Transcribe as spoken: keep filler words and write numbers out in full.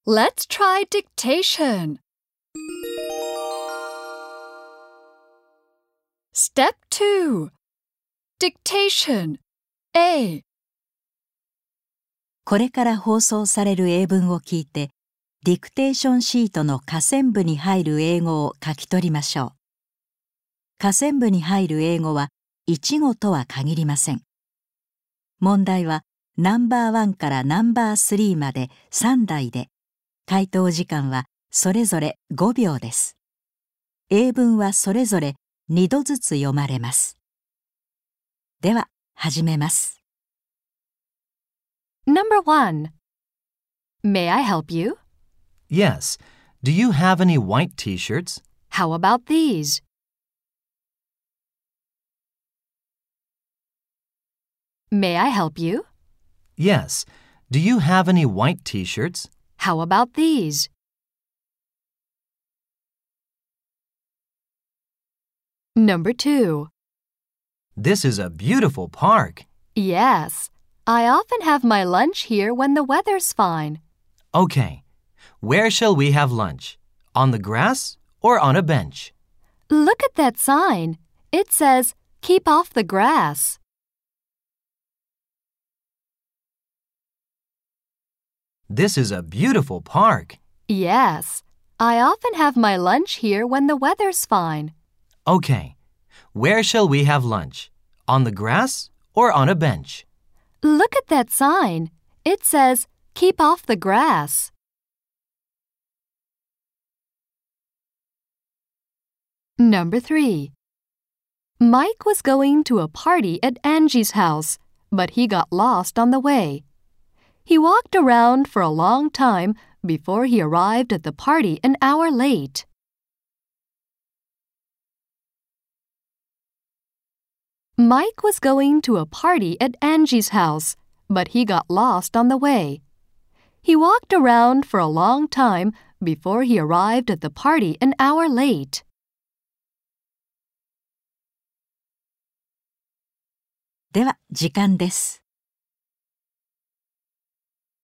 Let's try dictation. Step two. Dictation A. これから放送される英文を聞いて、ディクテーションシートの下線部に入る英語を書き取りましょう。下線部に入る英語はいち語とは限りません。問題はナンバーワンからナンバースリーまでさん題で、回答時間はそれぞれごびょうです。英文はそれぞれにどずつ読まれます。では、始めます。 Number one. May I help you? Yes. Do you have any white t-shirts? How about these? May I help you? Yes. Do you have any white t-shirts? How about these? Number two. This is a beautiful park. Yes. I often have my lunch here when the weather's fine. Okay. Where shall we have lunch? On the grass or on a bench? Look at that sign. It says, "Keep off the grass." This is a beautiful park. Yes. I often have my lunch here when the weather's fine. Okay. Where shall we have lunch? On the grass or on a bench? Look at that sign. It says, "Keep off the grass." Number three. Mike was going to a party at Angie's house, but he got lost on the way. He walked around for a long time before he arrived at the party an hour late. Mike was going to a party at Angie's house, but he got lost on the way. He walked around for a long time before he arrived at the party an hour late. では、時間です。